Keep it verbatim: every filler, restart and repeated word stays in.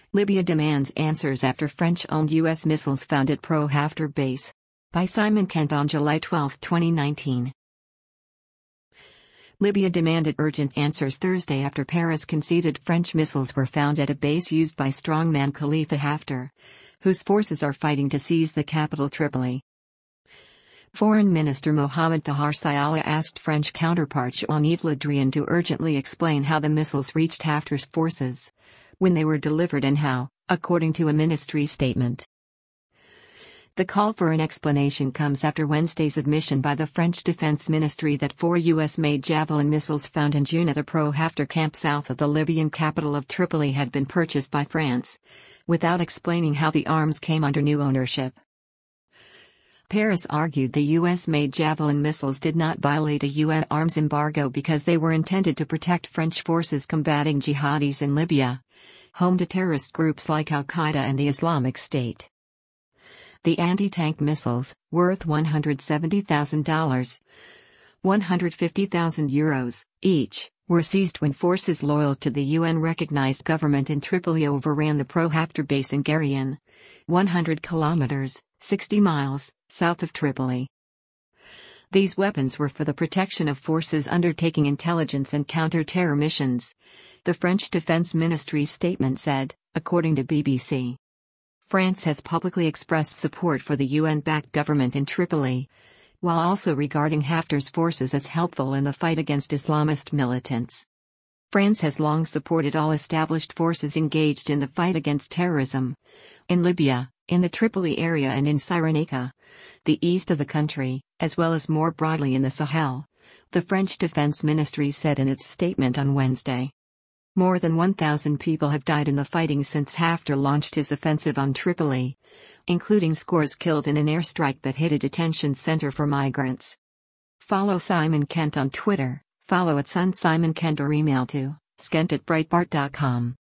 Libya demands answers after French-owned U S missiles found at pro-Haftar base. By Simon Kent on July twelfth, twenty nineteen. Libya demanded urgent answers Thursday after Paris conceded French missiles were found at a base used by strongman Khalifa Haftar, whose forces are fighting to seize the capital Tripoli. Foreign Minister Mohamed Tahar Syala asked French counterpart Jean-Yves Le Drian to urgently explain how the missiles reached Haftar's forces, when they were delivered and how, according to a ministry statement. The call for an explanation comes after Wednesday's admission by the French Defense Ministry that four U S-made Javelin missiles found in June at a pro-Haftar camp south of the Libyan capital of Tripoli had been purchased by France, without explaining how the arms came under new ownership. Paris argued the U S-made Javelin missiles did not violate a U N arms embargo because they were intended to protect French forces combating jihadis in Libya, home to terrorist groups like Al-Qaeda and the Islamic State. The anti-tank missiles, worth one hundred seventy thousand dollars, one hundred fifty thousand euros, each, were seized when forces loyal to the U N-recognized government in Tripoli overran the pro-Haftar base in Garion, one hundred kilometers, sixty miles, south of Tripoli. These weapons were for the protection of forces undertaking intelligence and counter-terror missions, the French Defense Ministry's statement said, according to B B C. France has publicly expressed support for the U N-backed government in Tripoli, while also regarding Haftar's forces as helpful in the fight against Islamist militants. France has long supported all established forces engaged in the fight against terrorism, in Libya, in the Tripoli area and in Cyrenaica, the east of the country, as well as more broadly in the Sahel, the French Defense Ministry said in its statement on Wednesday. More than one thousand people have died in the fighting since Haftar launched his offensive on Tripoli, including scores killed in an airstrike that hit a detention center for migrants. Follow Simon Kent on Twitter, follow at Sun Simon Kent or email to skent at breitbart dot com.